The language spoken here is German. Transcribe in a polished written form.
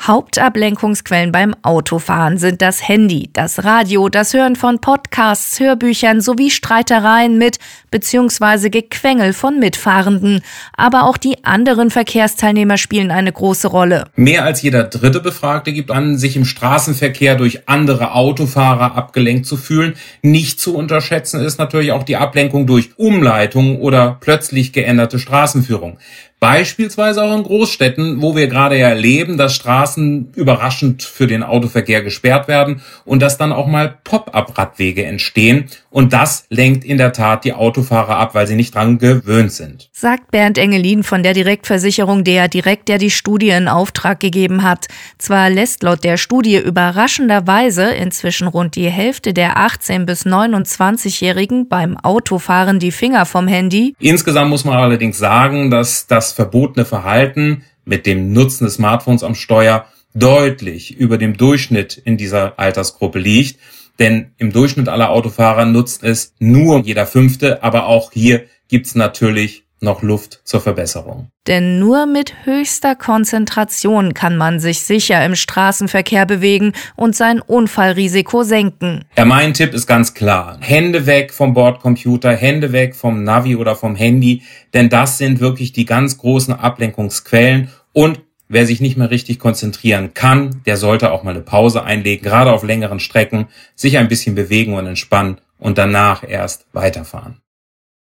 Hauptablenkungsquellen beim Autofahren sind das Handy, das Radio, das Hören von Podcasts, Hörbüchern sowie Streitereien mit bzw. Gequengel von Mitfahrenden. Aber auch die anderen Verkehrsteilnehmer spielen eine große Rolle. Mehr als jeder dritte Befragte gibt an, sich im Straßenverkehr durch andere Autofahrer abgelenkt zu fühlen. Nicht zu unterschätzen ist natürlich auch die Ablenkung durch Umleitung oder plötzlich geänderte Straßenführung. Beispielsweise auch in Großstädten, wo wir gerade ja erleben, dass Straßen überraschend für den Autoverkehr gesperrt werden und dass dann auch mal Pop-up-Radwege entstehen. Und das lenkt in der Tat die Autofahrer ab, weil sie nicht dran gewöhnt sind. Sagt Bernd Engelin von der Direktversicherung der die Studie in Auftrag gegeben hat. Zwar lässt laut der Studie überraschenderweise inzwischen rund die Hälfte der 18- bis 29-Jährigen beim Autofahren die Finger vom Handy. Insgesamt muss man allerdings sagen, dass das verbotene Verhalten mit dem Nutzen des Smartphones am Steuer deutlich über dem Durchschnitt in dieser Altersgruppe liegt. Denn im Durchschnitt aller Autofahrer nutzt es nur jeder Fünfte, aber auch hier gibt's natürlich noch Luft zur Verbesserung. Denn nur mit höchster Konzentration kann man sich sicher im Straßenverkehr bewegen und sein Unfallrisiko senken. Ja, mein Tipp ist ganz klar. Hände weg vom Bordcomputer, Hände weg vom Navi oder vom Handy, denn das sind wirklich die ganz großen Ablenkungsquellen. Und wer sich nicht mehr richtig konzentrieren kann, der sollte auch mal eine Pause einlegen, gerade auf längeren Strecken, sich ein bisschen bewegen und entspannen und danach erst weiterfahren.